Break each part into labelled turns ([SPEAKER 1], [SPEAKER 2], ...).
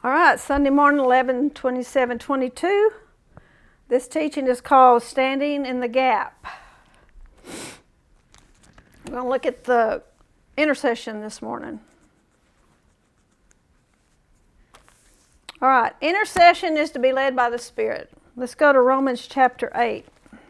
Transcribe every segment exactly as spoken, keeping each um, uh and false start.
[SPEAKER 1] All right, Sunday morning, eleven twenty-seven twenty-two. This teaching is called Standing in the Gap. We're going to look at the intercession this morning. All right, intercession is to be led by the Spirit. Let's go to Romans chapter eight.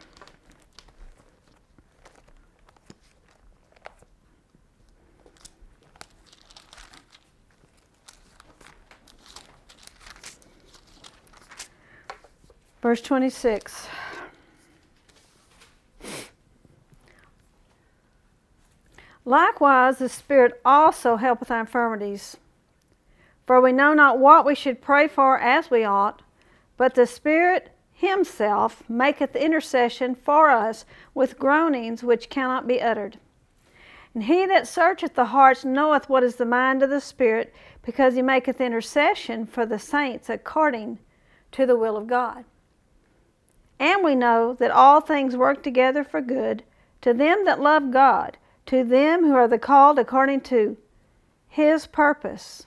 [SPEAKER 1] Verse twenty-six. Likewise, the Spirit also helpeth our infirmities. For we know not what we should pray for as we ought, but the Spirit himself maketh intercession for us with groanings which cannot be uttered. And he that searcheth the hearts knoweth what is the mind of the Spirit, because he maketh intercession for the saints according to the will of God. And we know that all things work together for good to them that love God, to them who are the called according to his purpose.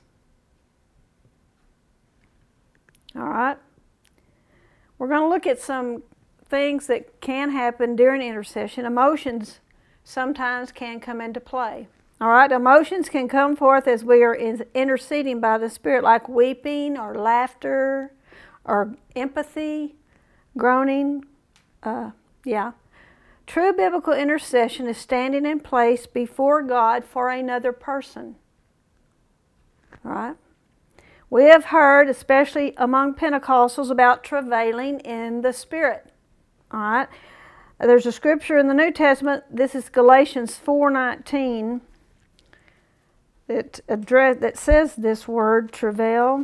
[SPEAKER 1] All right. We're going to look at some things that can happen during intercession. Emotions sometimes can come into play. All right. Emotions can come forth as we are interceding by the Spirit, like weeping or laughter or empathy. Groaning, uh, yeah. True biblical intercession is standing in place before God for another person. All right? We have heard, especially among Pentecostals, about travailing in the Spirit. All right? There's a scripture in the New Testament, this is Galatians four nineteen, that, address, that says this word, travail.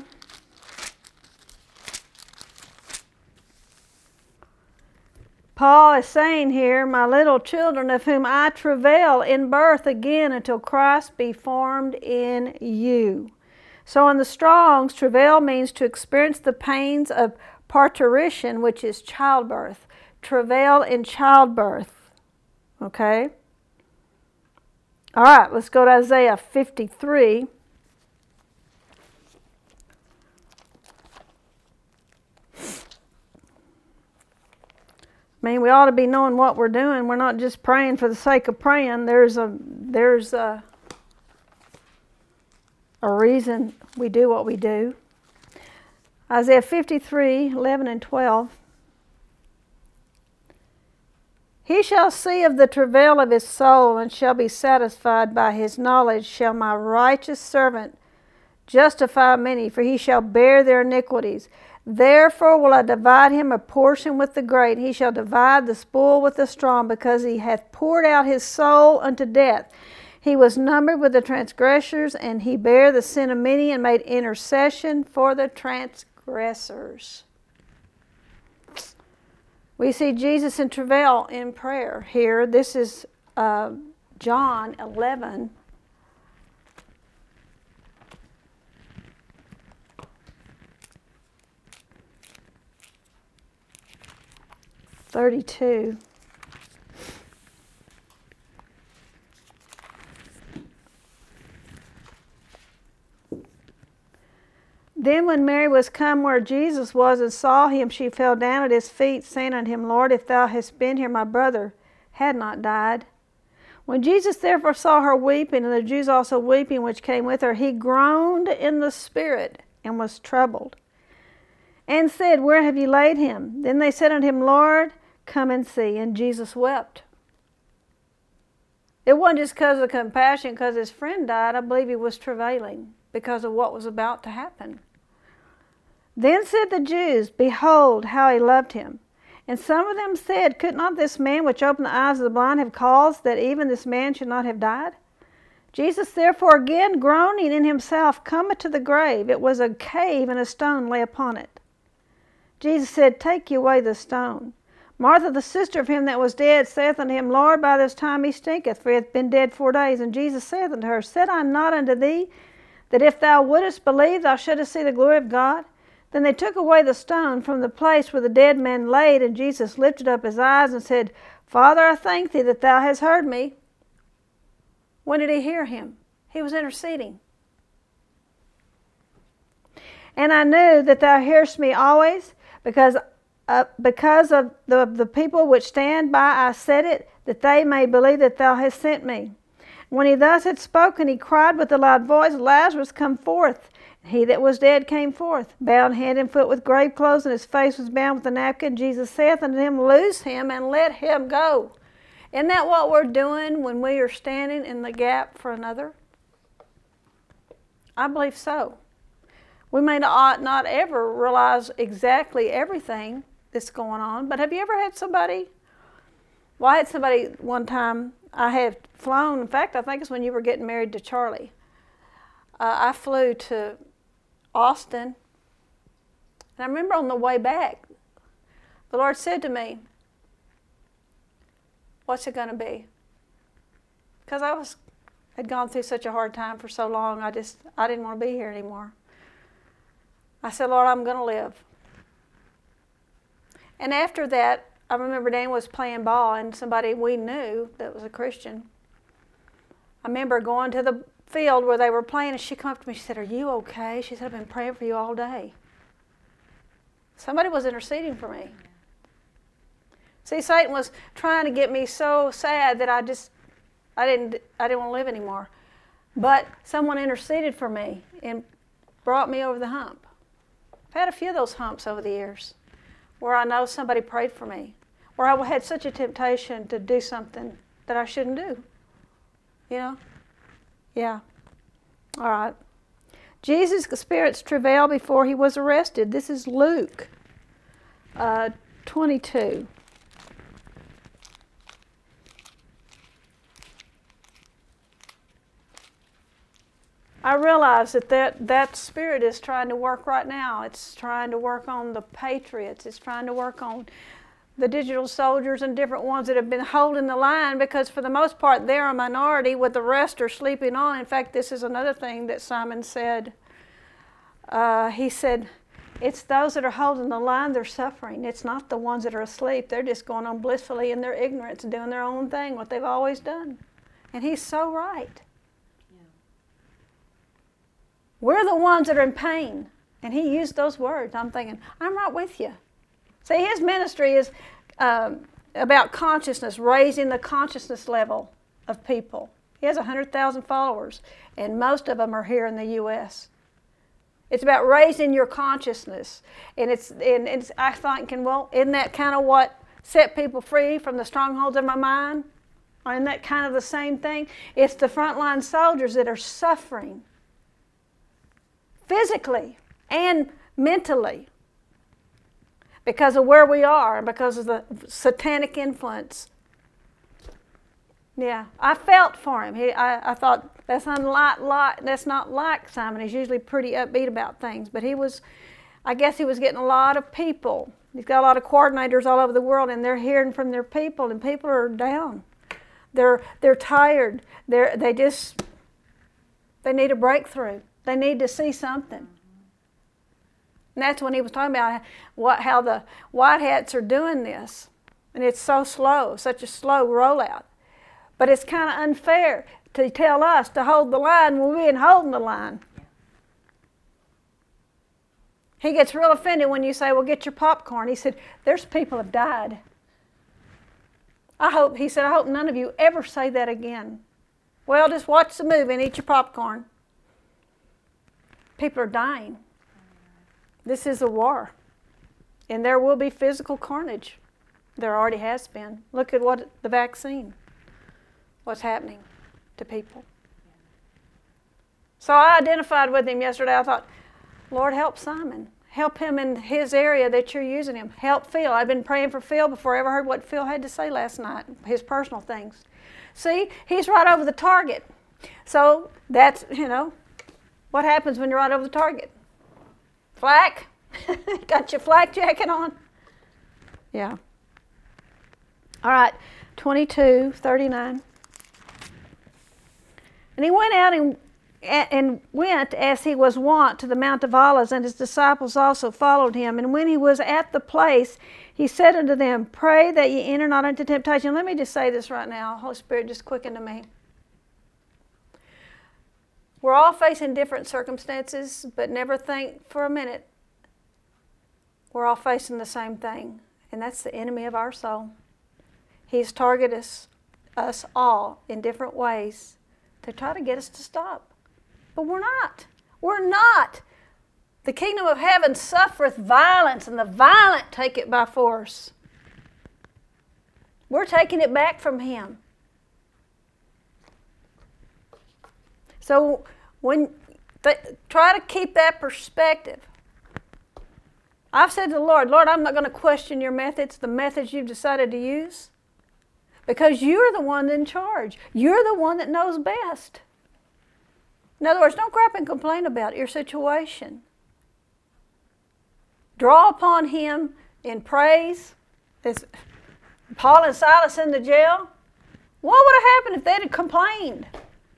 [SPEAKER 1] Paul is saying here, my little children, of whom I travail in birth again until Christ be formed in you. So in the Strong's, travail means to experience the pains of parturition, which is childbirth. Travail in childbirth. Okay? All right, let's go to Isaiah fifty-three. I mean, we ought to be knowing what we're doing. We're not just praying for the sake of praying. There's a there's a, a reason we do what we do. Isaiah fifty-three, eleven and twelve. He shall see of the travail of his soul and shall be satisfied. By his knowledge shall my righteous servant justify many, for he shall bear their iniquities. Therefore will I divide him a portion with the great. He shall divide the spoil with the strong, because he hath poured out his soul unto death. He was numbered with the transgressors, and he bare the sin of many, and made intercession for the transgressors. We see Jesus in travail in prayer here. This is uh, John eleven. thirty-two. Then when Mary was come where Jesus was and saw him, she fell down at his feet, saying unto him, Lord, if thou hadst been here, my brother had not died. When Jesus therefore saw her weeping, and the Jews also weeping which came with her, he groaned in the spirit, and was troubled, and said, Where have ye laid him? Then they said unto him, Lord, come and see. And Jesus wept. It wasn't just because of compassion, because his friend died. I believe he was travailing because of what was about to happen. Then said the Jews, Behold, how he loved him. And some of them said, Could not this man which opened the eyes of the blind have caused that even this man should not have died? Jesus therefore again groaning in himself cometh to the grave. It was a cave, and a stone lay upon it. Jesus said, Take ye away the stone. Martha, the sister of him that was dead, saith unto him, Lord, by this time he stinketh, for he hath been dead four days. And Jesus saith unto her, Said I not unto thee, that if thou wouldest believe, thou shouldest see the glory of God? Then they took away the stone from the place where the dead man laid, and Jesus lifted up his eyes and said, Father, I thank thee that thou hast heard me. When did he hear him? He was interceding. And I knew that thou hearest me always, because uh, because of the, the people which stand by I said it, that they may believe that thou hast sent me. When he thus had spoken, he cried with a loud voice, Lazarus, come forth. And he that was dead came forth, bound hand and foot with grave clothes, and his face was bound with a napkin. Jesus saith unto him, Loose him and let him go. Isn't that what we're doing when we are standing in the gap for another? I believe so. We may not, not ever realize exactly everything that's going on, but have you ever had somebody, well, I had somebody one time, I had flown, in fact, I think it's when you were getting married to Charlie. Uh, I flew to Austin, and I remember on the way back, the Lord said to me, what's it going to be? Because I was had gone through such a hard time for so long, I just, I didn't want to be here anymore. I said, Lord, I'm going to live. And after that, I remember Dan was playing ball, and somebody we knew that was a Christian. I remember going to the field where they were playing, and she came up to me, she said, are you okay? She said, I've been praying for you all day. Somebody was interceding for me. See, Satan was trying to get me so sad that I just, I didn't, I didn't want to live anymore. But someone interceded for me and brought me over the hump. I've had a few of those humps over the years where I know somebody prayed for me, where I had such a temptation to do something that I shouldn't do. You know? Yeah. All right. Jesus' spirits travailed before he was arrested. This is Luke uh, twenty-two. I realize that, that that spirit is trying to work right now. It's trying to work on the patriots. It's trying to work on the digital soldiers and different ones that have been holding the line, because for the most part they're a minority with the rest are sleeping on. In fact, this is another thing that Simon said. Uh, he said, it's those that are holding the line, they're suffering. It's not the ones that are asleep. They're just going on blissfully in their ignorance and doing their own thing, what they've always done. And he's so right. We're the ones that are in pain. And he used those words. I'm thinking, I'm right with you. See, his ministry is um, about consciousness, raising the consciousness level of people. He has one hundred thousand followers, and most of them are here in the U S It's about raising your consciousness. And it's, and it's I thinking, well, isn't that kind of what set people free from the strongholds of my mind? Or isn't that kind of the same thing? It's the frontline soldiers that are suffering physically and mentally because of where we are and because of the satanic influence. Yeah, I felt for him. He, I, I thought, that's, unlike, like, that's not like Simon. He's usually pretty upbeat about things. But he was, I guess he was getting a lot of people. He's got a lot of coordinators all over the world, and they're hearing from their people, and people are down. They're, they're tired. They're, they just, they need a breakthrough. They need to see something. And that's when he was talking about what, how the white hats are doing this. And it's so slow, such a slow rollout. But it's kind of unfair to tell us to hold the line when we ain't holding the line. Yeah. He gets real offended when you say, well, get your popcorn. He said, there's people have died. I hope, he said, I hope none of you ever say that again. Well, just watch the movie and eat your popcorn. People are dying. This is a war. And there will be physical carnage. There already has been. Look at what the vaccine, what's happening to people. So I identified with him yesterday. I thought, Lord, help Simon. Help him in his area that you're using him. Help Phil. I've been praying for Phil before I ever heard what Phil had to say last night, his personal things. See, he's right over the target. So that's, you know, what happens when you're right over the target? Flak? Got your flak jacket on? Yeah. All right, twenty-two thirty-nine. And he went out and, and went as he was wont to the Mount of Olives, and his disciples also followed him. And when he was at the place, he said unto them, pray that ye enter not into temptation. Let me just say this right now. Holy Spirit just quickened to me. We're all facing different circumstances, but never think for a minute we're all facing the same thing, and that's the enemy of our soul. He's targeted us, us all in different ways to try to get us to stop. But we're not. We're not. The kingdom of heaven suffereth violence, and the violent take it by force. We're taking it back from Him. So when th- try to keep that perspective. I've said to the Lord, Lord, I'm not going to question your methods, the methods you've decided to use, because you're the one in charge. You're the one that knows best. In other words, don't go up and complain about your situation. Draw upon Him in praise. As Paul and Silas in the jail. What would have happened if they'd have complained?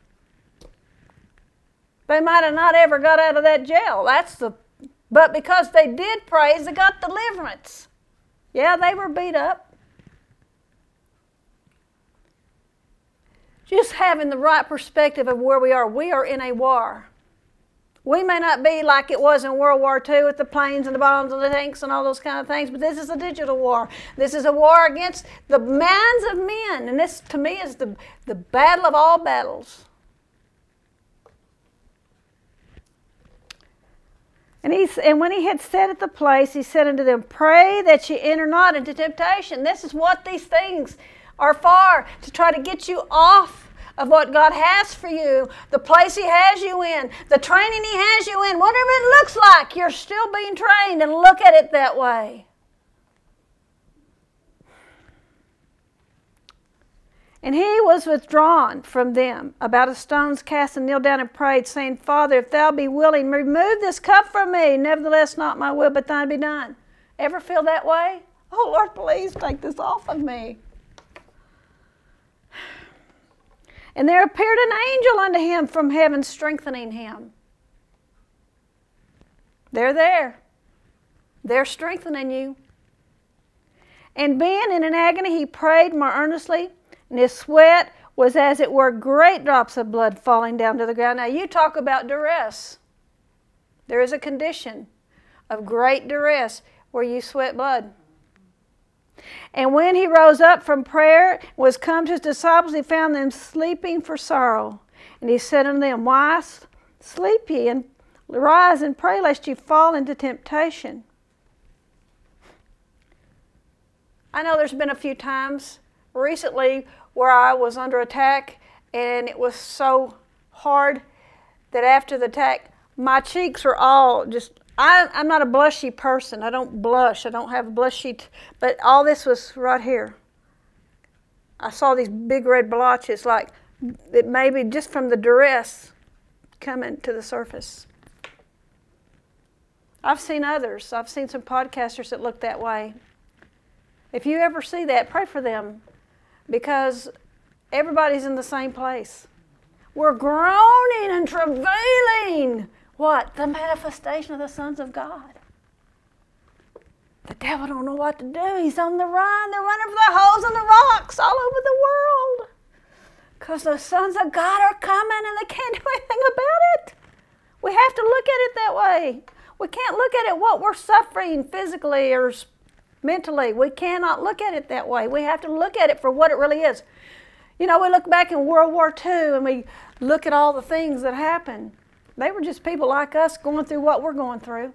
[SPEAKER 1] They might have not ever got out of that jail. That's the, but because they did praise, they got deliverance. Yeah, they were beat up. Just having the right perspective of where we are. We are in a war. We may not be like it was in World War Two with the planes and the bombs and the tanks and all those kind of things, but this is a digital war. This is a war against the minds of men. And this, to me, is the, the battle of all battles. And, he, and when he had sat at the place, he said unto them, pray that ye enter not into temptation. This is what these things are for, to try to get you off of what God has for you, the place He has you in, the training He has you in, whatever it looks like, you're still being trained, and look at it that way. And he was withdrawn from them about a stone's cast, and kneeled down and prayed, saying, Father, if thou be willing, remove this cup from me. Nevertheless, not my will, but thine be done. Ever feel that way? Oh, Lord, please take this off of me. And there appeared an angel unto him from heaven, strengthening him. They're there. They're strengthening you. And being in an agony, he prayed more earnestly, and his sweat was as it were great drops of blood falling down to the ground. Now you talk about duress. There is a condition of great duress where you sweat blood. And when he rose up from prayer, was come to his disciples, he found them sleeping for sorrow. And he said unto them, Why sleep ye? And rise and pray, lest ye fall into temptation. I know there's been a few times recently where I was under attack, and it was so hard that after the attack, my cheeks were all just, I, I'm not a blushy person. I don't blush. I don't have a blush sheet. But all this was right here. I saw these big red blotches, like it maybe just from the duress coming to the surface. I've seen others. I've seen some podcasters that look that way. If you ever see that, pray for them, because everybody's in the same place. We're groaning and travailing. What? The manifestation of the sons of God. The devil don't know what to do. He's on the run. They're running for the holes in the rocks all over the world. Because the sons of God are coming and they can't do anything about it. We have to look at it that way. We can't look at it what we're suffering physically or mentally. We cannot look at it that way. We have to look at it for what it really is. You know, we look back in World War Two and we look at all the things that happened. They were just people like us going through what we're going through.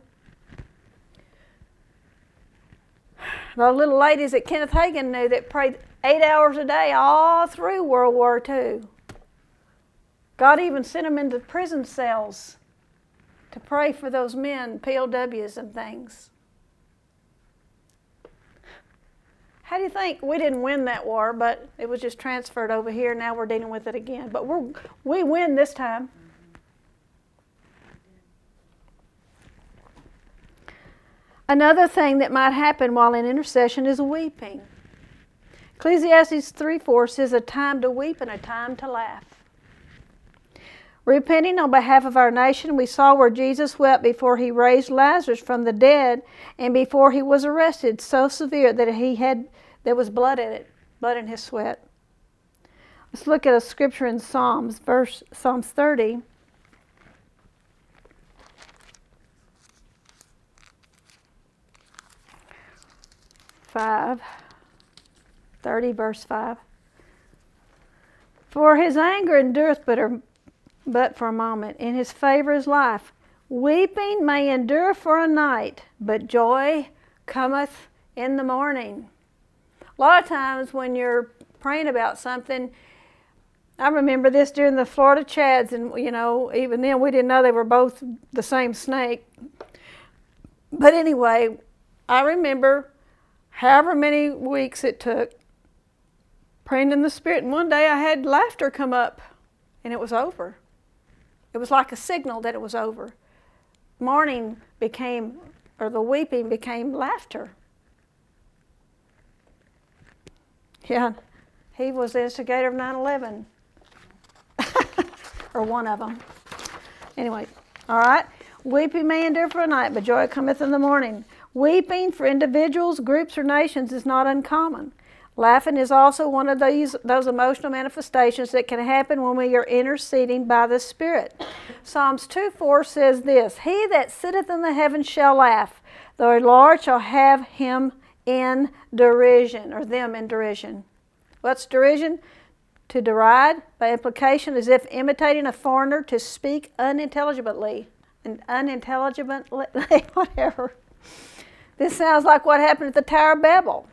[SPEAKER 1] The little ladies that Kenneth Hagin knew that prayed eight hours a day all through World War Two. God even sent them into prison cells to pray for those men, P O Ws and things. How do you think? We didn't win that war, but it was just transferred over here. Now we're dealing with it again. But we're, we win this time. Another thing that might happen while in intercession is weeping. Ecclesiastes three four says, a time to weep and a time to laugh. Repenting on behalf of our nation, we saw where Jesus wept before he raised Lazarus from the dead and before he was arrested, so severe that he had there was blood in it, blood in his sweat. Let's look at a scripture in Psalms, verse Psalms thirty. five, thirty, verse five. For his anger endureth but, a, but for a moment, in his favor is life. Weeping may endure for a night, but joy cometh in the morning. A lot of times when you're praying about something, I remember this during the Florida Chads, and you know, even then we didn't know they were both the same snake. But anyway, I remember however many weeks it took praying in the Spirit, and one day I had laughter come up, and it was over. It was like a signal that it was over. Mourning became, or the weeping became laughter. Yeah, he was the instigator of nine eleven. Or one of them. Anyway, all right. Weeping may endure for a night, but joy cometh in the morning. Weeping for individuals, groups, or nations is not uncommon. Laughing is also one of these those emotional manifestations that can happen when we are interceding by the Spirit. Psalms two four says this, He that sitteth in the heavens shall laugh, the Lord shall have him in derision, or them in derision. What's derision? To deride, by implication, as if imitating a foreigner, to speak unintelligibly, and unintelligibly, whatever. This sounds like what happened at the Tower of Babel.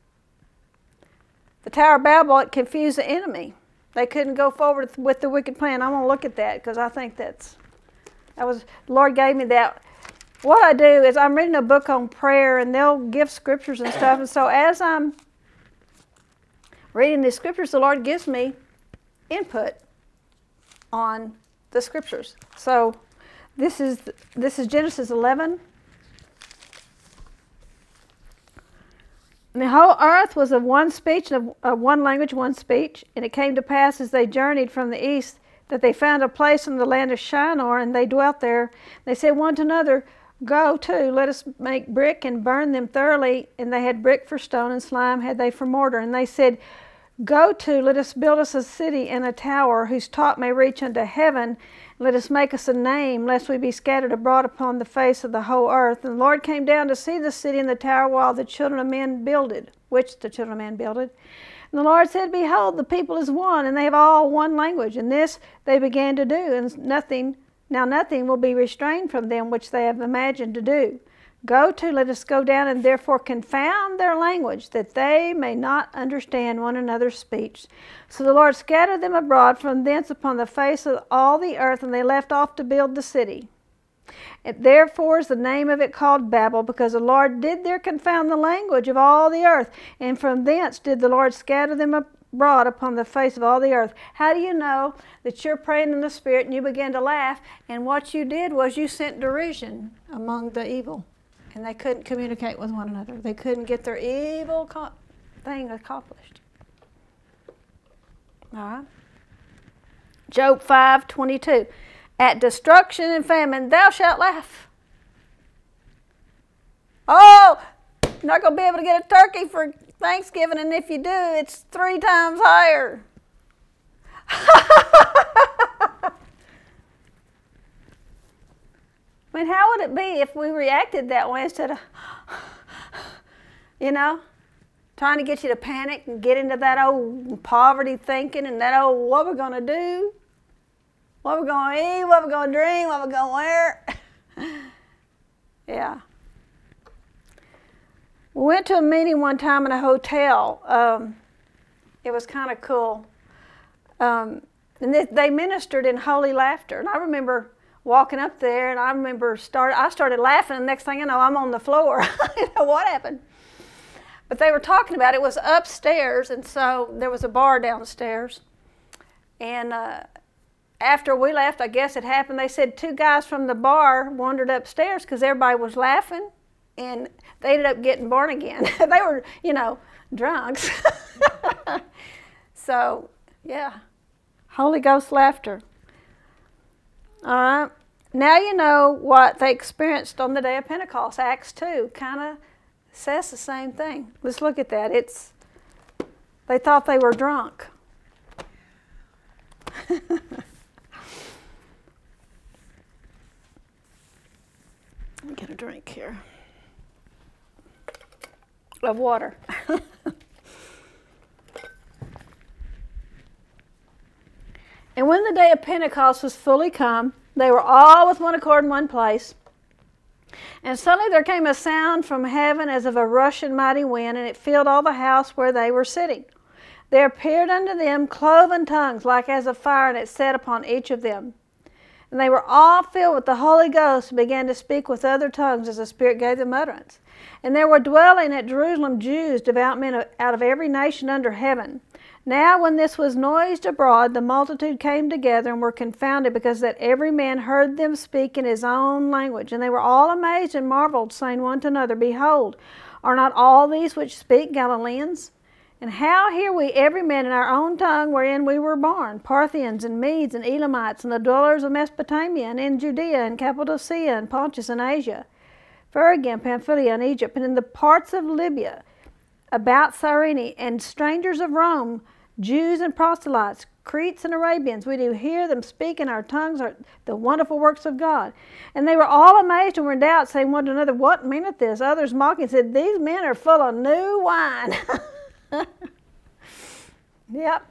[SPEAKER 1] The Tower of Babel, it confused the enemy. They couldn't go forward with the wicked plan. I'm going to look at that because I think that's, that was, the Lord gave me that. What I do is I'm reading a book on prayer, and they'll give scriptures and stuff. And so as I'm reading the scriptures, the Lord gives me input on the scriptures. So this is this is Genesis eleven. And the whole earth was of one speech, and of, of one language, one speech. And it came to pass as they journeyed from the east that they found a place in the land of Shinar, and they dwelt there. They said one to another, Go to, let us make brick and burn them thoroughly. And they had brick for stone, and slime had they for mortar. And they said, Go to, let us build us a city and a tower, whose top may reach unto heaven. Let us make us a name, lest we be scattered abroad upon the face of the whole earth. And the Lord came down to see the city and the tower while the children of men builded, which the children of men builded. And the Lord said, Behold, the people is one, and they have all one language. And this they began to do, and nothing, now nothing will be restrained from them which they have imagined to do. Go to, let us go down, and therefore confound their language, that they may not understand one another's speech. So the Lord scattered them abroad from thence upon the face of all the earth, and they left off to build the city. And therefore is the name of it called Babel, because the Lord did there confound the language of all the earth, and from thence did the Lord scatter them abroad upon the face of all the earth. How do you know that you're praying in the Spirit and you begin to laugh, and what you did was you sent derision among the evil? And they couldn't communicate with one another. They couldn't get their evil co- thing accomplished. All right. Job five twenty-two. At destruction and famine, thou shalt laugh. Oh, you're not going to be able to get a turkey for Thanksgiving, and if you do, it's three times higher. I mean, how would it be if we reacted that way instead of, you know, trying to get you to panic and get into that old poverty thinking and that old, what we're going to do, what we're going to eat, what we're going to drink, what we're going to wear. Yeah. We went to a meeting one time in a hotel. Um, it was kind of cool. Um, and they, they ministered in holy laughter. And I remember walking up there, and I remember start, I started laughing, and the next thing I know, I'm on the floor. I didn't know what happened. But they were talking about it. It was upstairs, and so there was a bar downstairs. And uh, after we left, I guess it happened, they said two guys from the bar wandered upstairs because everybody was laughing, and they ended up getting born again. They were, you know, drunks. So, yeah, Holy Ghost laughter. All right. Now you know what they experienced on the day of Pentecost. Acts two kind of says the same thing. Let's look at that. It's they thought they were drunk. Let me get a drink here. of water. And when the day of Pentecost was fully come, they were all with one accord in one place. And suddenly there came a sound from heaven as of a rushing mighty wind, and it filled all the house where they were sitting. There appeared unto them cloven tongues like as of fire, and it sat upon each of them. And they were all filled with the Holy Ghost, and began to speak with other tongues as the Spirit gave them utterance. And there were dwelling at Jerusalem Jews, devout men out of every nation under heaven. Now when this was noised abroad, the multitude came together and were confounded, because that every man heard them speak in his own language. And they were all amazed and marveled, saying one to another, Behold, are not all these which speak Galileans? And how hear we every man in our own tongue wherein we were born, Parthians and Medes and Elamites, and the dwellers of Mesopotamia, and in Judea and Cappadocia and Pontus and Asia, Phrygia and Pamphylia and Egypt, and in the parts of Libya, about Cyrene, and strangers of Rome, Jews and proselytes, Cretes and Arabians, we do hear them speak in our tongues are the wonderful works of God. And they were all amazed and were in doubt, saying one to another, What meaneth this? Others mocking said, These men are full of new wine. Yep.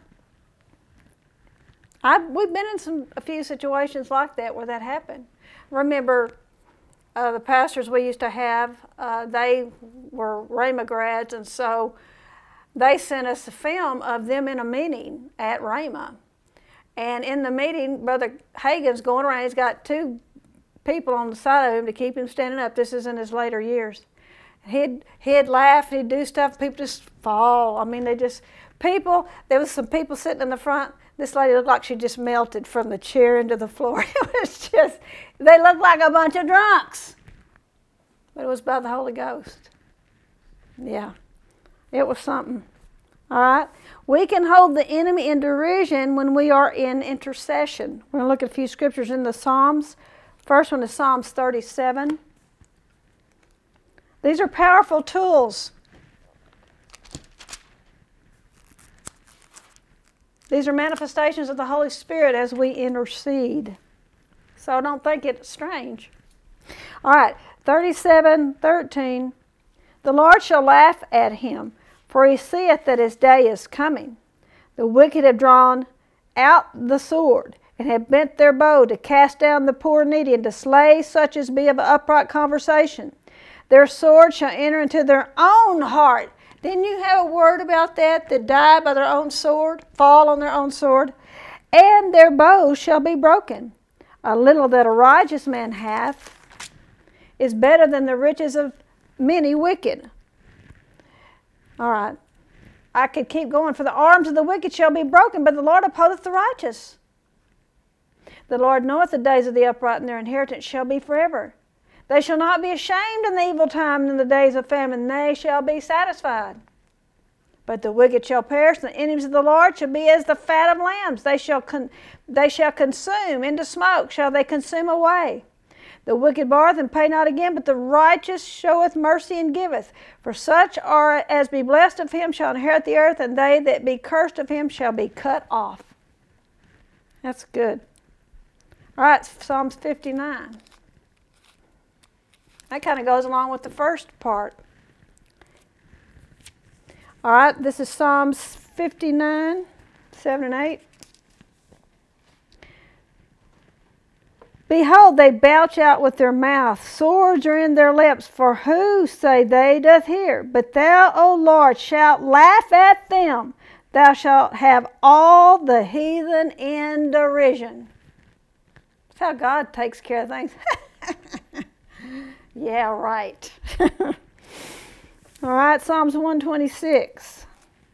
[SPEAKER 1] I've, we've been in some a few situations like that where that happened. Remember, uh, the pastors we used to have, uh, they were Rhema grads, and so they sent us a film of them in a meeting at Rhema. And in the meeting, Brother Hagin's going around. He's got two people on the side of him to keep him standing up. This is in his later years. He'd, he'd laugh, he'd do stuff, people just fall. I mean, they just, people, there was some people sitting in the front. This lady looked like she just melted from the chair into the floor. It was just, they looked like a bunch of drunks. But it was by the Holy Ghost. Yeah. It was something. All right? We can hold the enemy in derision when we are in intercession. We're going to look at a few scriptures in the Psalms. First one is Psalms thirty-seven. These are powerful tools. These are manifestations of the Holy Spirit as we intercede. So don't think it's strange. All right, thirty-seven thirteen. The Lord shall laugh at him, for he seeth that his day is coming. The wicked have drawn out the sword, and have bent their bow to cast down the poor and needy, and to slay such as be of upright conversation. Their sword shall enter into their own heart. Didn't you have a word about that? That die by their own sword, fall on their own sword. And their bows shall be broken. A little that a righteous man hath is better than the riches of many wicked. All right. I could keep going. For the arms of the wicked shall be broken, but the Lord upholdeth the righteous. The Lord knoweth the days of the upright, and their inheritance shall be forever. They shall not be ashamed in the evil time, and in the days of famine they shall be satisfied. But the wicked shall perish, and the enemies of the Lord shall be as the fat of lambs. They shall, con- they shall consume, into smoke shall they consume away. The wicked borroweth and pay not again, but the righteous showeth mercy and giveth. For such are as be blessed of him shall inherit the earth, and they that be cursed of him shall be cut off. That's good. All right, Psalms fifty-nine. That kind of goes along with the first part. All right, this is Psalms fifty-nine, seven and eight. Behold, they belch out with their mouth, swords are in their lips, for who, say they, doth hear? But thou, O Lord, shalt laugh at them. Thou shalt have all the heathen in derision. That's how God takes care of things. Yeah, right. All right, Psalms one twenty-six.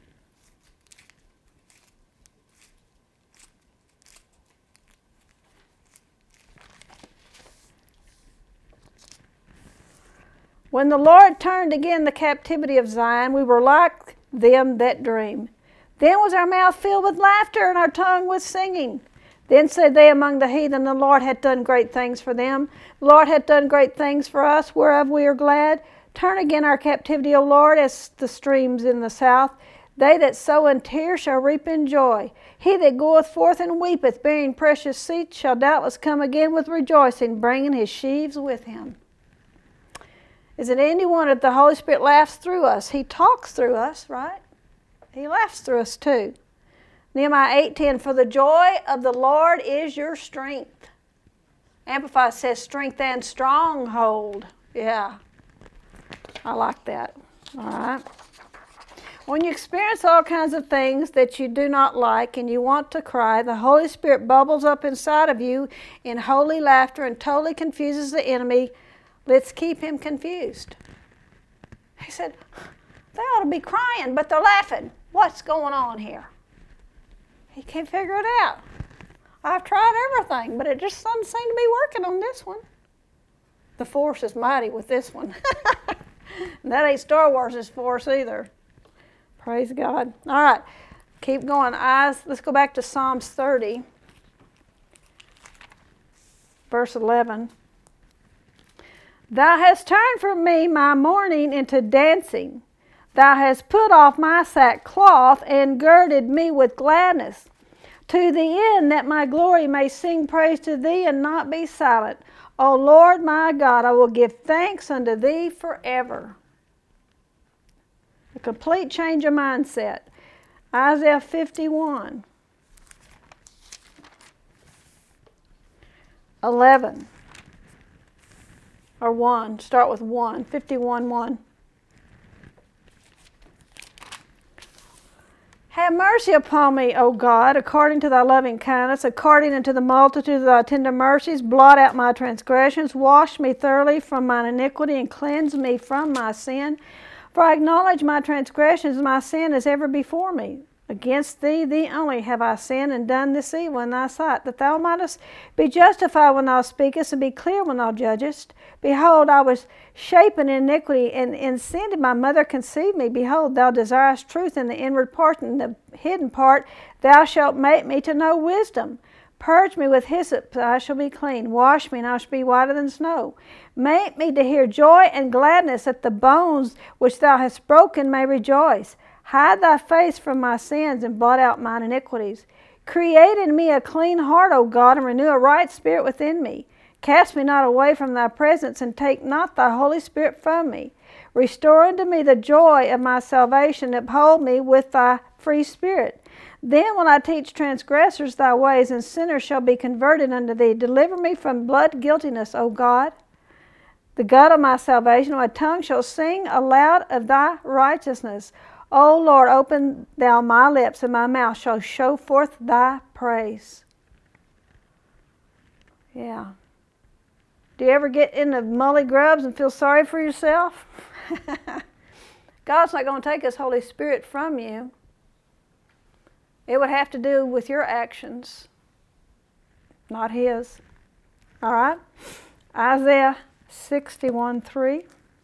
[SPEAKER 1] When the Lord turned again the captivity of Zion, we were like them that dream. Then was our mouth filled with laughter, and our tongue with singing. Then said they among the heathen, the Lord hath done great things for them. The Lord hath done great things for us, whereof we are glad. Turn again our captivity, O Lord, as the streams in the south. They that sow in tears shall reap in joy. He that goeth forth and weepeth, bearing precious seeds, shall doubtless come again with rejoicing, bringing his sheaves with him. Is it any wonder that the Holy Spirit laughs through us? He talks through us, right? He laughs through us too. Nehemiah eight ten, for the joy of the Lord is your strength. Amplified says strength and stronghold. Yeah, I like that. All right. When you experience all kinds of things that you do not like and you want to cry, the Holy Spirit bubbles up inside of you in holy laughter and totally confuses the enemy. Let's keep him confused. He said, they ought to be crying, but they're laughing. What's going on here? He can't figure it out. I've tried everything, but it just doesn't seem to be working on this one. The force is mighty with this one. And that ain't Star Wars' force either. Praise God. All right, keep going. Eyes. Let's go back to Psalms thirty, verse eleven. Thou hast turned from me my mourning into dancing. Thou hast put off my sackcloth and girded me with gladness, to the end that my glory may sing praise to thee and not be silent. O Lord my God, I will give thanks unto thee forever. A complete change of mindset. Isaiah fifty-one, eleven, or one. Start with one. fifty-one, one. Have mercy upon me, O God, according to thy loving kindness, according unto the multitude of thy tender mercies. Blot out my transgressions, wash me thoroughly from mine iniquity, and cleanse me from my sin. For I acknowledge my transgressions, and my sin is ever before me. Against thee, thee only, have I sinned and done this evil in thy sight, that thou mightest be justified when thou speakest, and be clear when thou judgest. Behold, I was shapen in iniquity, and in sin did my mother conceive me. Behold, thou desirest truth in the inward part, and the hidden part thou shalt make me to know wisdom. Purge me with hyssop, so I shall be clean. Wash me, and I shall be whiter than snow. Make me to hear joy and gladness, that the bones which thou hast broken may rejoice. Hide thy face from my sins, and blot out mine iniquities. Create in me a clean heart, O God, and renew a right spirit within me. Cast me not away from thy presence, and take not thy Holy Spirit from me. Restore unto me the joy of my salvation, and uphold me with thy free spirit. Then will I teach transgressors thy ways, and sinners shall be converted unto thee. Deliver me from blood guiltiness, O God, the God of my salvation. My tongue shall sing aloud of thy righteousness. O Lord, open thou my lips, and my mouth shall show forth thy praise. Yeah. Do you ever get into mully grubs and feel sorry for yourself? God's not going to take His Holy Spirit from you. It would have to do with your actions, not His. All right? Isaiah sixty-one, three.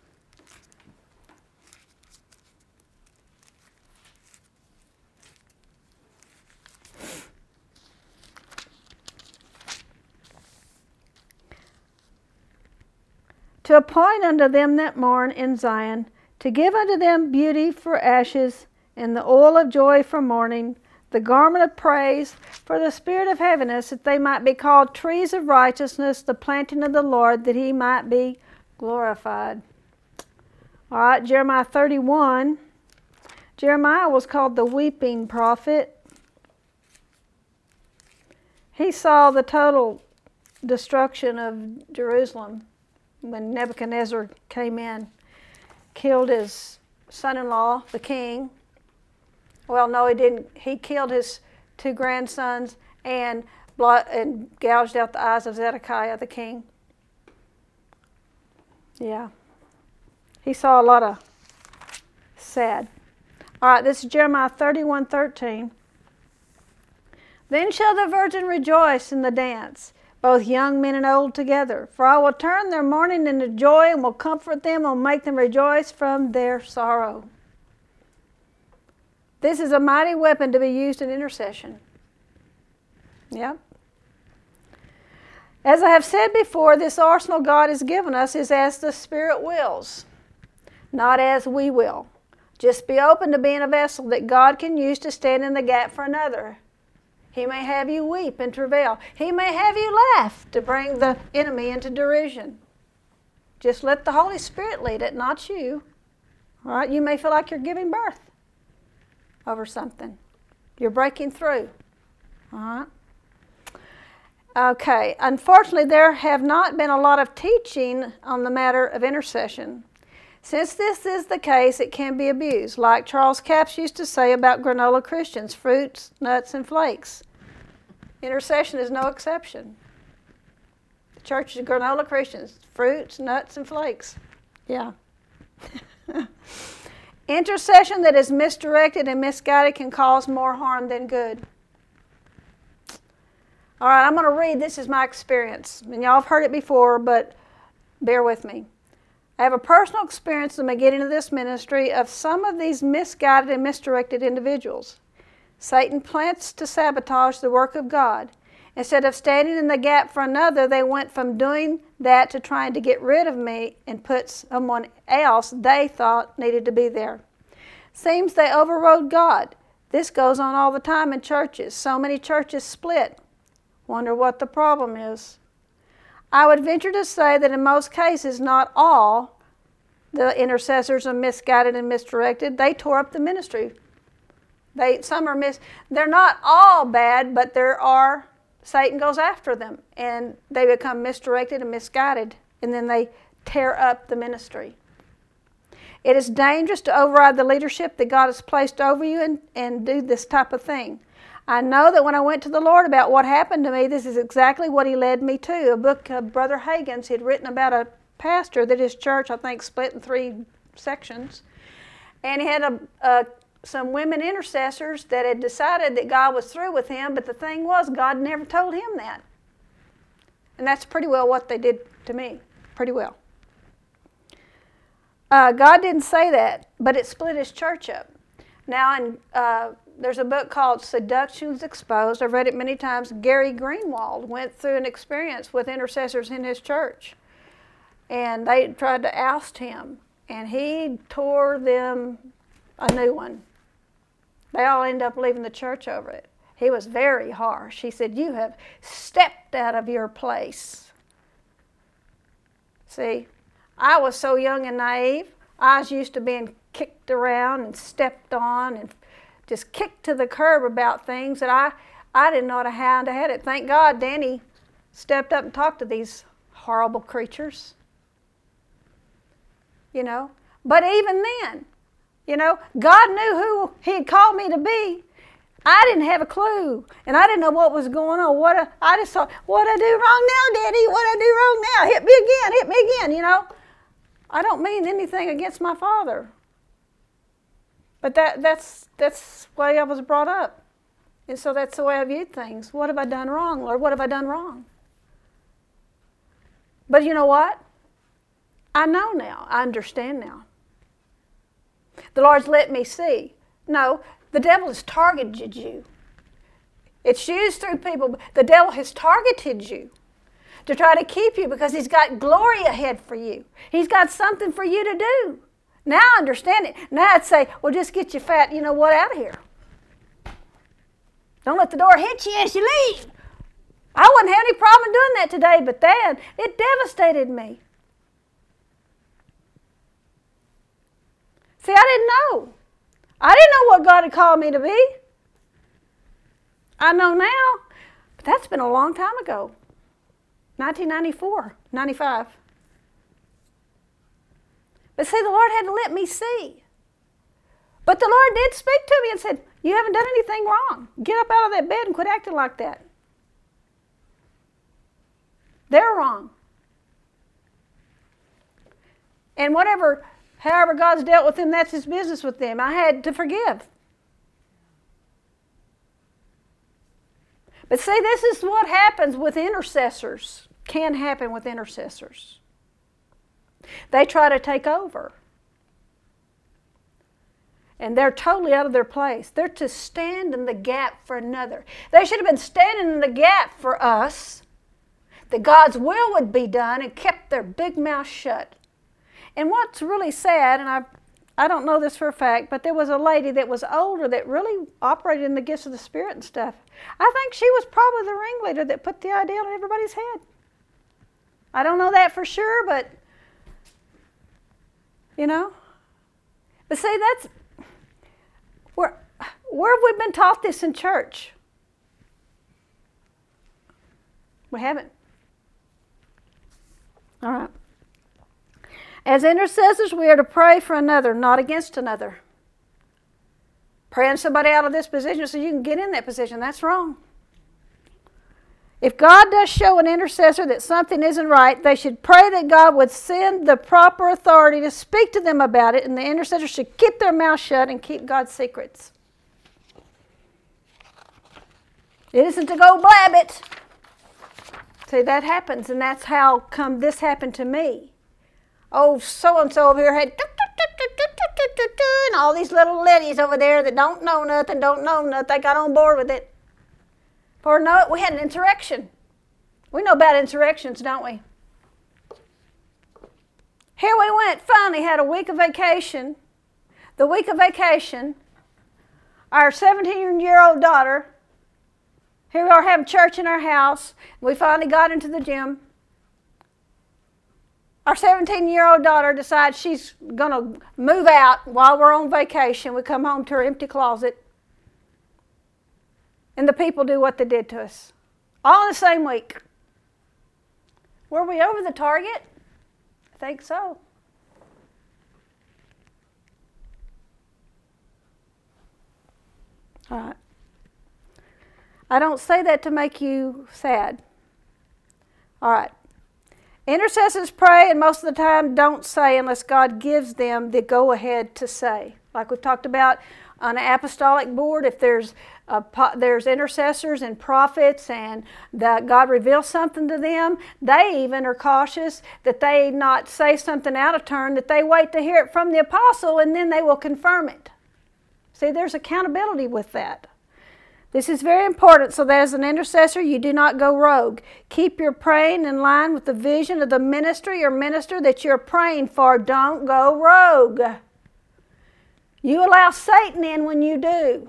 [SPEAKER 1] To appoint unto them that mourn in Zion, to give unto them beauty for ashes, and the oil of joy for mourning, the garment of praise for the spirit of heaviness, that they might be called trees of righteousness, the planting of the Lord, that He might be glorified. All right, Jeremiah thirty-one. Jeremiah was called the weeping prophet. He saw the total destruction of Jerusalem when Nebuchadnezzar came in, killed his son-in-law, the king. Well, no, he didn't. He killed his two grandsons and, blot, and gouged out the eyes of Zedekiah, the king. Yeah. He saw a lot of sad. All right, this is Jeremiah thirty-one, thirteen. Then shall the virgin rejoice in the dance, both young men and old together. For I will turn their mourning into joy, and will comfort them, and will make them rejoice from their sorrow. This is a mighty weapon to be used in intercession. Yep. As I have said before, this arsenal God has given us is as the Spirit wills, not as we will. Just be open to being a vessel that God can use to stand in the gap for another. He may have you weep and travail. He may have you laugh to bring the enemy into derision. Just let the Holy Spirit lead it, not you. All right? You may feel like you're giving birth over something. You're breaking through. All right? Okay. Unfortunately, there have not been a lot of teaching on the matter of intercession. Since this is the case, it can be abused. Like Charles Capps used to say about granola Christians, fruits, nuts, and flakes. Intercession is no exception. The church is granola Christians, fruits, nuts, and flakes. Yeah. Intercession that is misdirected and misguided can cause more harm than good. All right, I'm going to read. This is my experience. And y'all have heard it before, but bear with me. I have a personal experience in the beginning of this ministry of some of these misguided and misdirected individuals. Satan plants to sabotage the work of God. Instead of standing in the gap for another, they went from doing that to trying to get rid of me and put someone else they thought needed to be there. Seems they overrode God. This goes on all the time in churches. So many churches split. Wonder what the problem is. I would venture to say that in most cases, not all, the intercessors are misguided and misdirected. They tore up the ministry. They some are mis. They're not all bad, but there are. Satan goes after them, and they become misdirected and misguided, and then they tear up the ministry. It is dangerous to override the leadership that God has placed over you and, and do this type of thing. I know that when I went to the Lord about what happened to me, this is exactly what He led me to. A book of Brother Hagin's, he had written about a pastor that his church, I think, split in three sections. And he had a, a, some women intercessors that had decided that God was through with him, but the thing was, God never told him that. And that's pretty well what they did to me, pretty well. Uh, God didn't say that, but it split his church up. Now, in, uh, there's a book called Seductions Exposed. I've read it many times. Gary Greenwald went through an experience with intercessors in his church. And they tried to oust him. And he tore them a new one. They all ended up leaving the church over it. He was very harsh. He said, "You have stepped out of your place." See, I was so young and naive. I was used to being kicked around and stepped on and just kicked to the curb about things that I, I didn't know how to had it. Thank God Danny stepped up and talked to these horrible creatures. You know, but even then, you know, God knew who He had called me to be. I didn't have a clue, and I didn't know what was going on. What I, I just thought, what I do wrong now, Daddy? What I do wrong now? Hit me again, hit me again, you know. I don't mean anything against my father. But that, that's, that's the way I was brought up. And so that's the way I viewed things. What have I done wrong, Lord? What have I done wrong? But you know what? I know now. I understand now. The Lord's let me see. No, the devil has targeted you. It's used through people. The devil has targeted you to try to keep you because he's got glory ahead for you. He's got something for you to do. Now I understand it. Now I'd say, well, just get your fat, you know what, out of here. Don't let the door hit you as you leave. I wouldn't have any problem doing that today, but then it devastated me. See, I didn't know. I didn't know what God had called me to be. I know now, but that's been a long time ago. nineteen ninety-four, ninety-five. But see, the Lord had to let me see. But the Lord did speak to me and said, you haven't done anything wrong. Get up out of that bed and quit acting like that. They're wrong. And whatever, however God's dealt with them, that's His business with them. I had to forgive. But see, this is what happens with intercessors. Can happen with intercessors. They try to take over. And they're totally out of their place. They're to stand in the gap for another. They should have been standing in the gap for us, that God's will would be done, and kept their big mouth shut. And what's really sad, and I I don't know this for a fact, but there was a lady that was older that really operated in the gifts of the Spirit and stuff. I think she was probably the ringleader that put the idea in everybody's head. I don't know that for sure, but You know? But see, that's, where, where have we been taught this in church? We haven't. All right. As intercessors, we are to pray for another, not against another. Praying somebody out of this position so you can get in that position, that's wrong. If God does show an intercessor that something isn't right, they should pray that God would send the proper authority to speak to them about it, and the intercessor should keep their mouth shut and keep God's secrets. It isn't to go blab it. See, that happens, and that's how come this happened to me. Oh, so-and-so over here had and all these little ladies over there that don't know nothing, don't know nothing, they got on board with it. For no, we had an insurrection. We know about insurrections, don't we? Here we went, finally had a week of vacation. The week of vacation, our seventeen-year-old daughter, here we are having church in our house. We finally got into the gym. Our seventeen-year-old daughter decides she's going to move out while we're on vacation. We come home to her empty closet. And the people do what they did to us. All in the same week. Were we over the target? I think so. All right. I don't say that to make you sad. All right. Intercessors pray, and most of the time don't say unless God gives them the go-ahead to say. Like we've talked about on an apostolic board, if there's a, there's intercessors and prophets and that God reveals something to them, they even are cautious that they not say something out of turn, that they wait to hear it from the apostle and then they will confirm it. See, there's accountability with that. This is very important so that as an intercessor you do not go rogue. Keep your praying in line with the vision of the ministry or minister that you're praying for. Don't go rogue. You allow Satan in when you do.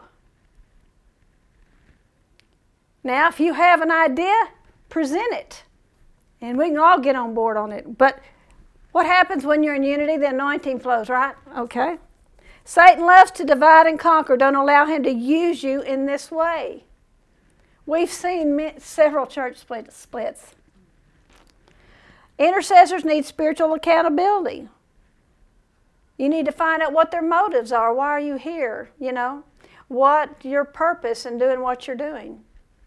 [SPEAKER 1] Now, if you have an idea, present it. And we can all get on board on it. But what happens when you're in unity? The anointing flows, right? Okay. Satan loves to divide and conquer. Don't allow him to use you in this way. We've seen several church splits. Intercessors need spiritual accountability. You need to find out what their motives are. Why are you here? You know, what your purpose in doing what you're doing.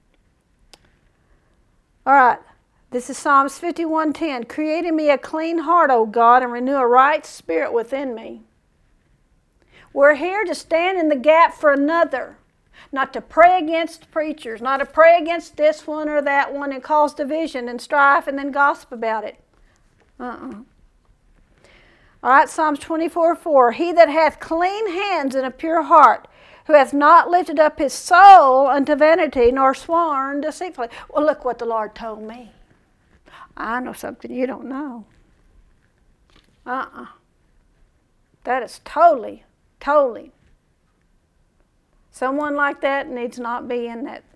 [SPEAKER 1] All right. This is Psalms fifty-one ten. Create in me a clean heart, O God, and renew a right spirit within me. We're here to stand in the gap for another. Not to pray against preachers. Not to pray against this one or that one and cause division and strife and then gossip about it. Uh-uh. All right, Psalms twenty-four four. He that hath clean hands and a pure heart, who hath not lifted up his soul unto vanity, nor sworn deceitfully. Well, look what the Lord told me. I know something you don't know. Uh-uh. That is totally, totally. Someone like that needs not be in that.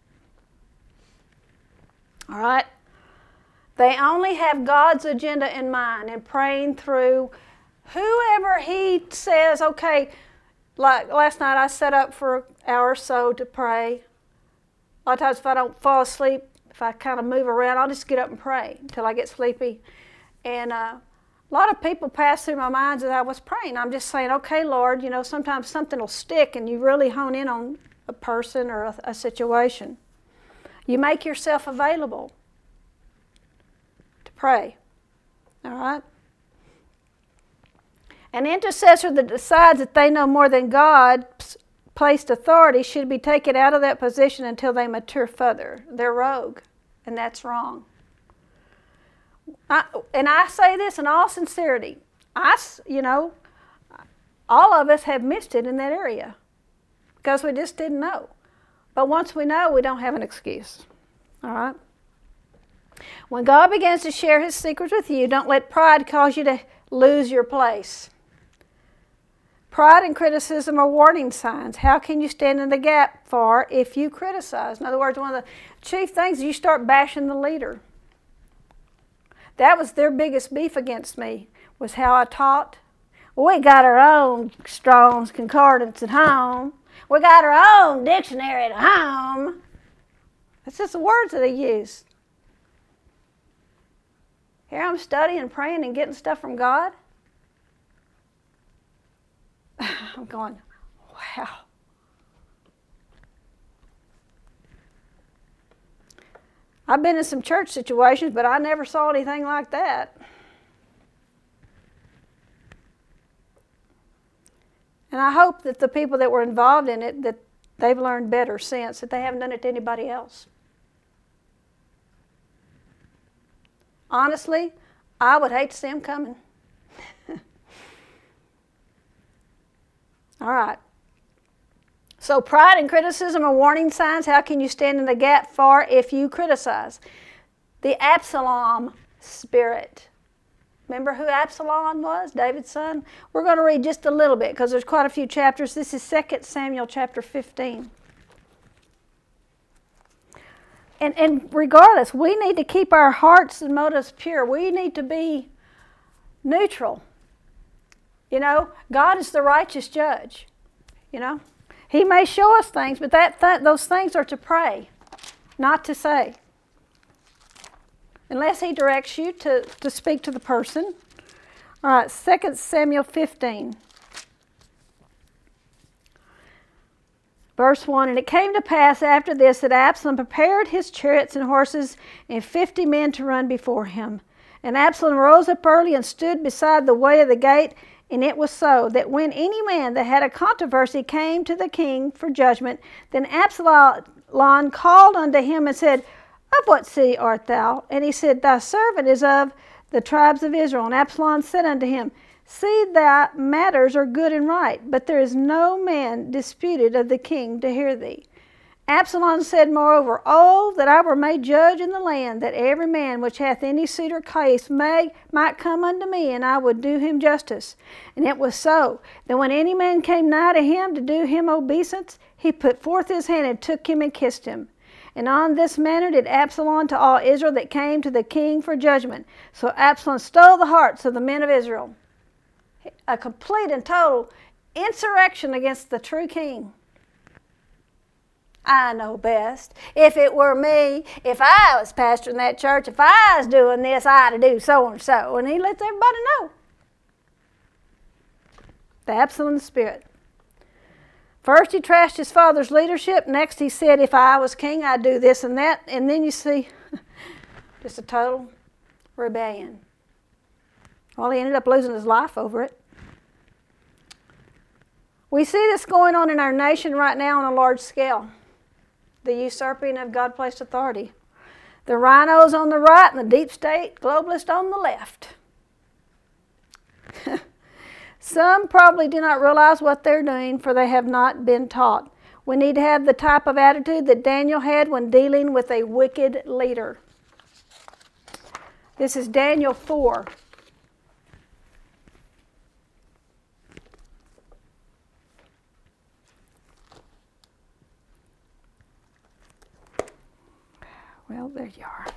[SPEAKER 1] All right? They only have God's agenda in mind and praying through whoever he says, okay, like last night I sat up for an hour or so to pray. A lot of times if I don't fall asleep, if I kind of move around, I'll just get up and pray until I get sleepy. And uh, a lot of people pass through my mind as I was praying. I'm just saying, okay, Lord, you know, sometimes something will stick and you really hone in on a person or a, a situation. You make yourself available. Pray. All right? An intercessor that decides that they know more than God's placed authority should be taken out of that position until they mature further. They're rogue, and that's wrong. I, and I say this in all sincerity. I, you know, all of us have missed it in that area because we just didn't know. But once we know, we don't have an excuse. All right? When God begins to share his secrets with you, don't let pride cause you to lose your place. Pride and criticism are warning signs. How can you stand in the gap for if you criticize? In other words, one of the chief things is you start bashing the leader. That was their biggest beef against me, was how I taught, We got our own Strong's Concordance at home. We got our own dictionary at home. That's just the words that they use. Here I'm studying, praying, and getting stuff from God. I'm going, wow. I've been in some church situations, but I never saw anything like that. And I hope that the people that were involved in it, that they've learned better since, that they haven't done it to anybody else. Honestly, I would hate to see them coming. All right. So pride and criticism are warning signs. How can you stand in the gap for if you criticize? The Absalom spirit. Remember who Absalom was, David's son? We're going to read just a little bit because there's quite a few chapters. This is Second Samuel chapter fifteen. And, and regardless, we need to keep our hearts and motives pure. We need to be neutral. You know, God is the righteous judge. You know, He may show us things, but that th- those things are to pray, not to say. Unless He directs you to, to speak to the person. All right, Second Samuel fifteen. Verse one, and it came to pass after this that Absalom prepared his chariots and horses and fifty men to run before him. And Absalom rose up early and stood beside the way of the gate. And it was so that when any man that had a controversy came to the king for judgment, then Absalom called unto him and said, Of what city art thou? And he said, Thy servant is of the tribes of Israel. And Absalom said unto him, See that matters are good and right, but there is no man disputed of the king to hear thee. Absalom said moreover, Oh, that I were made judge in the land, that every man which hath any suit or case may, might come unto me, and I would do him justice. And it was so, that when any man came nigh to him to do him obeisance, he put forth his hand and took him and kissed him. And on this manner did Absalom to all Israel that came to the king for judgment. So Absalom stole the hearts of the men of Israel. A complete and total insurrection against the true king. I know best. If it were me, if I was pastoring that church, if I was doing this, I ought to do so and so. And he lets everybody know. The Absalom spirit. First he trashed his father's leadership. Next he said, if I was king, I'd do this and that. And then you see just a total rebellion. Well, he ended up losing his life over it. We see this going on in our nation right now on a large scale. The usurping of God-placed authority. The rhinos on the right and the deep state globalist on the left. Some probably do not realize what they're doing, for they have not been taught. We need to have the type of attitude that Daniel had when dealing with a wicked leader. This is Daniel four. Well, there you are.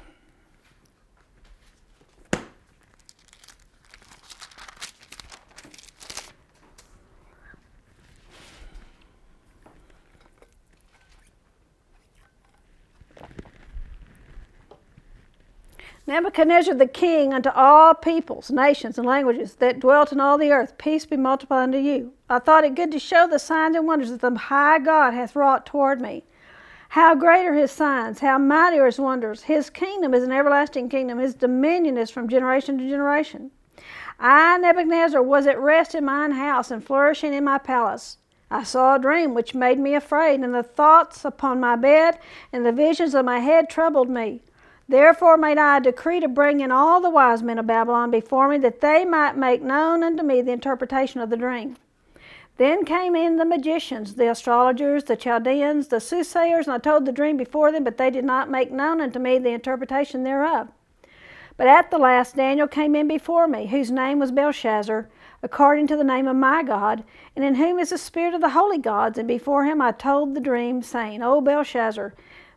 [SPEAKER 1] Nebuchadnezzar the king unto all peoples, nations, and languages that dwelt in all the earth, peace be multiplied unto you. I thought it good to show the signs and wonders that the high God hath wrought toward me. How great are his signs, how mighty are his wonders. His kingdom is an everlasting kingdom. His dominion is from generation to generation. I, Nebuchadnezzar, was at rest in mine house and flourishing in my palace. I saw a dream which made me afraid, and the thoughts upon my bed and the visions of my head troubled me. Therefore made I a decree to bring in all the wise men of Babylon before me, that they might make known unto me the interpretation of the dream. Then came in the magicians, the astrologers, the Chaldeans, the soothsayers, and I told the dream before them, but they did not make known unto me the interpretation thereof. But at the last Daniel came in before me, whose name was Belshazzar, according to the name of my God, and in whom is the spirit of the holy gods. And before him I told the dream, saying, O Belshazzar,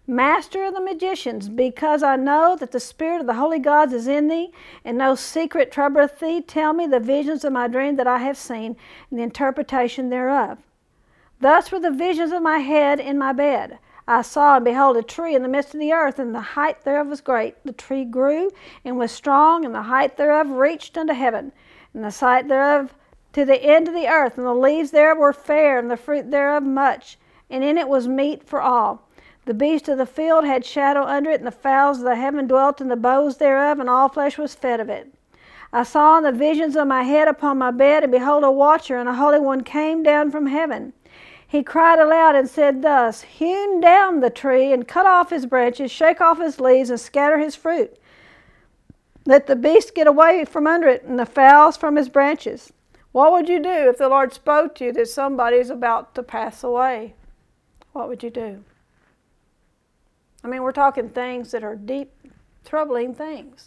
[SPEAKER 1] Master of the magicians, because I know that the spirit of the holy gods is in thee, and no secret troubleth thee, tell me the visions of my dream that I have seen, and the interpretation thereof. Thus were the visions of my head in my bed. I saw, and behold, a tree in the midst of the earth, and the height thereof was great. The tree grew, and was strong, and the height thereof reached unto heaven, and the sight thereof to the end of the earth, and the leaves thereof were fair, and the fruit thereof much, and in it was meat for all. The beast of the field had shadow under it, and the fowls of the heaven dwelt in the boughs thereof, and all flesh was fed of it. I saw in the visions of my head upon my bed, and behold, a watcher and a holy one came down from heaven. He cried aloud and said thus, Hewn down the tree, and cut off his branches, shake off his leaves, and scatter his fruit. Let the beast get away from under it, and the fowls from his branches. What would you do if the Lord spoke to you that somebody is about to pass away? What would you do? I mean, we're talking things that are deep, troubling things.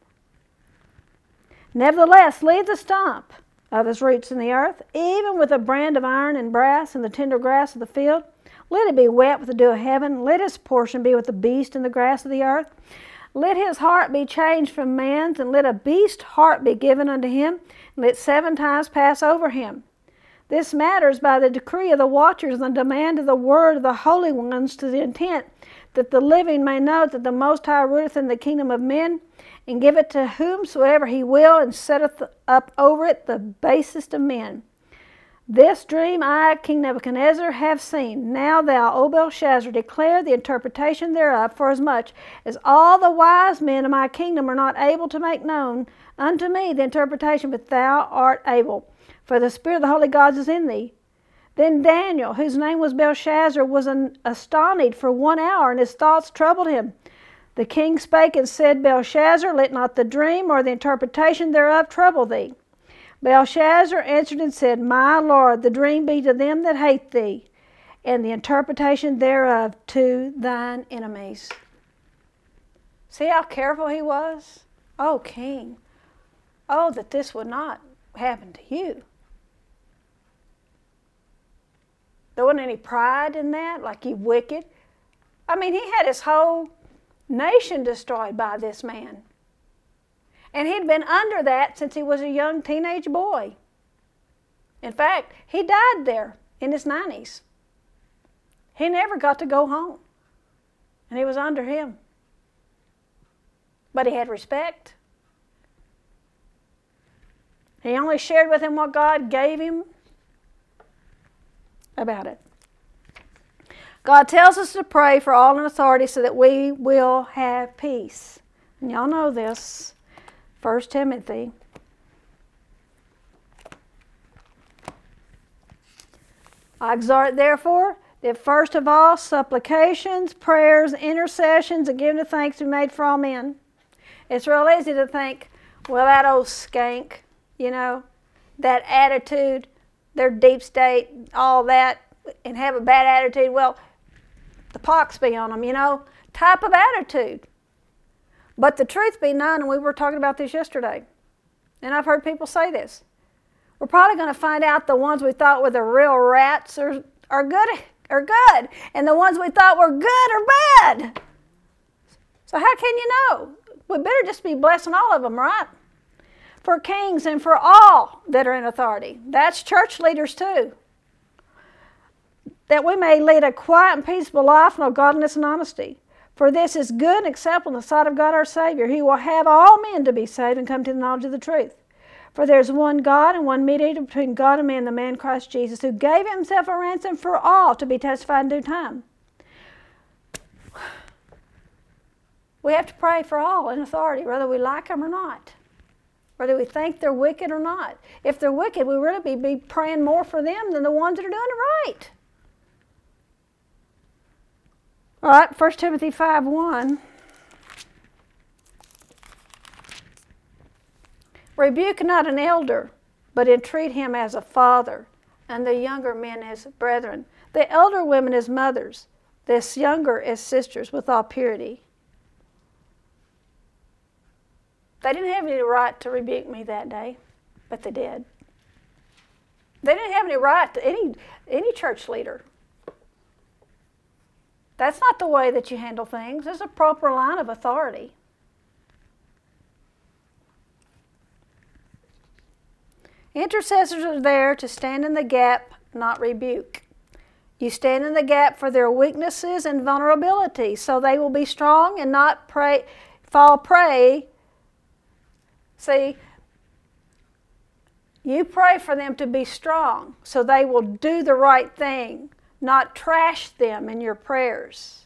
[SPEAKER 1] Nevertheless, leave the stump of his roots in the earth, even with a brand of iron and brass and the tender grass of the field. Let it be wet with the dew of heaven. Let his portion be with the beast and the grass of the earth. Let his heart be changed from man's, and let a beast's heart be given unto him, and let seven times pass over him. This matters by the decree of the watchers and the demand of the word of the holy ones, to the intent that the living may know that the Most High ruleth in the kingdom of men, and giveth to whomsoever he will, and setteth up over it the basest of men. This dream I, King Nebuchadnezzar, have seen. Now thou, O Belshazzar, declare the interpretation thereof, forasmuch as all the wise men of my kingdom are not able to make known unto me the interpretation, but thou art able, for the spirit of the holy gods is in thee. Then Daniel, whose name was Belshazzar, was an astonished for one hour, and his thoughts troubled him. The king spake and said, Belshazzar, let not the dream or the interpretation thereof trouble thee. Belshazzar answered and said, My Lord, the dream be to them that hate thee, and the interpretation thereof to thine enemies. See how careful he was? Oh, king, oh, that this would not happen to you. There wasn't any pride in that, like you wicked. I mean, he had his whole nation destroyed by this man. And he'd been under that since he was a young teenage boy. In fact, he died there in his nineties. He never got to go home. And he was under him. But he had respect. He only shared with him what God gave him about it. God tells us to pray for all in authority so that we will have peace. And y'all know this. First Timothy. I exhort, therefore, that first of all, supplications, prayers, intercessions, and giving of thanks be made for all men. It's real easy to think, well, that old skank, you know, that attitude, their deep state, all that, and have a bad attitude. Well, the pox be on them, you know, type of attitude. But the truth be known, and we were talking about this yesterday, and I've heard people say this, we're probably going to find out the ones we thought were the real rats are, are good, are good, and the ones we thought were good are bad. So how can you know? We better just be blessing all of them, right? For kings and for all that are in authority. That's church leaders too. That we may lead a quiet and peaceable life in all godliness and honesty. For this is good and acceptable in the sight of God our Savior. He will have all men to be saved and come to the knowledge of the truth. For there is one God and one mediator between God and man, the man Christ Jesus, who gave himself a ransom for all to be testified in due time. We have to pray for all in authority, whether we like them or not. Whether we think they're wicked or not. If they're wicked, we really be, be praying more for them than the ones that are doing it right. All right, First Timothy five one. Rebuke not an elder, but entreat him as a father, and the younger men as brethren, the elder women as mothers, this younger as sisters, with all purity. They didn't have any right to rebuke me that day, but they did. They didn't have any right to any any church leader. That's not the way that you handle things. There's a proper line of authority. Intercessors are there to stand in the gap, not rebuke. You stand in the gap for their weaknesses and vulnerabilities, so they will be strong and not pray, fall prey. See, you pray for them to be strong, so they will do the right thing, not trash them in your prayers.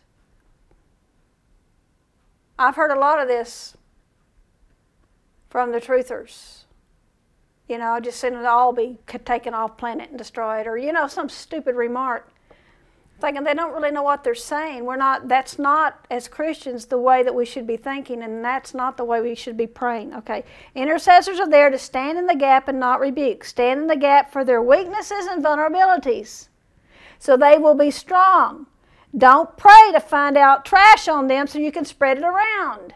[SPEAKER 1] I've heard a lot of this from the truthers. You know, just saying it'll all be taken off planet and destroyed, or, you know, some stupid remark. Thinking they don't really know what they're saying. We're not, that's not, as Christians, the way that we should be thinking, and that's not the way we should be praying. Okay, intercessors are there to stand in the gap and not rebuke. Stand in the gap for their weaknesses and vulnerabilities, so they will be strong. Don't pray to find out trash on them so you can spread it around.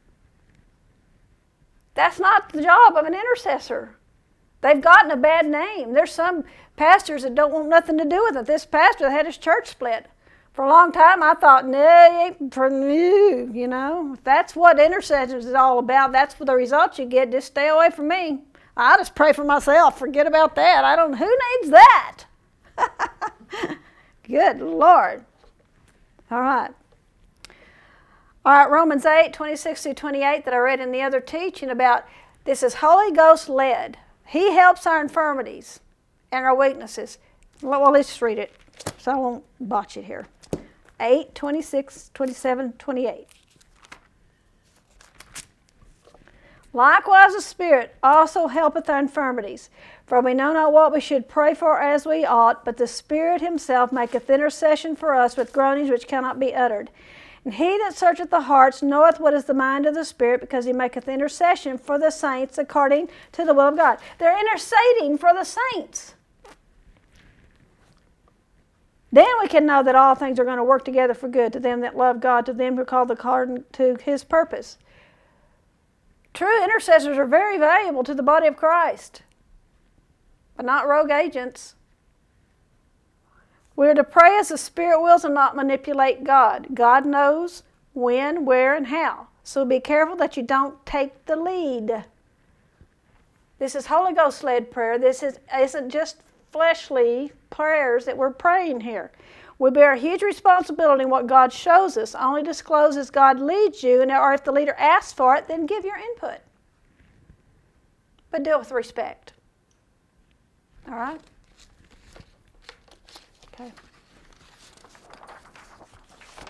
[SPEAKER 1] That's not the job of an intercessor. They've gotten a bad name. There's some pastors that don't want nothing to do with it. This pastor had his church split. For a long time, I thought, no, it ain't for you, you know. If that's what intercessions is all about, that's the results you get. Just stay away from me. I just pray for myself. Forget about that. I don't, who needs that? Good Lord. All right. All right, Romans eight, twenty-six through twenty-eight that I read in the other teaching about, this is Holy Ghost led. He helps our infirmities and our weaknesses. Well, let's just read it so I won't botch it here. eight, twenty-six, twenty-seven, twenty-eight. Likewise the Spirit also helpeth our infirmities. For we know not what we should pray for as we ought, but the Spirit himself maketh intercession for us with groanings which cannot be uttered. And he that searcheth the hearts knoweth what is the mind of the Spirit, because he maketh intercession for the saints according to the will of God. They're interceding for the saints. Then we can know that all things are going to work together for good to them that love God, to them who are called according to his purpose. True intercessors are very valuable to the body of Christ, but not rogue agents. We are to pray as the Spirit wills and not manipulate God. God knows when, where, and how. So be careful that you don't take the lead. This is Holy Ghost-led prayer. This is, isn't just fleshly prayers that we're praying here. We bear a huge responsibility in what God shows us. Only disclose as God leads you, and or if the leader asks for it, then give your input. But do it with respect. All right? Okay.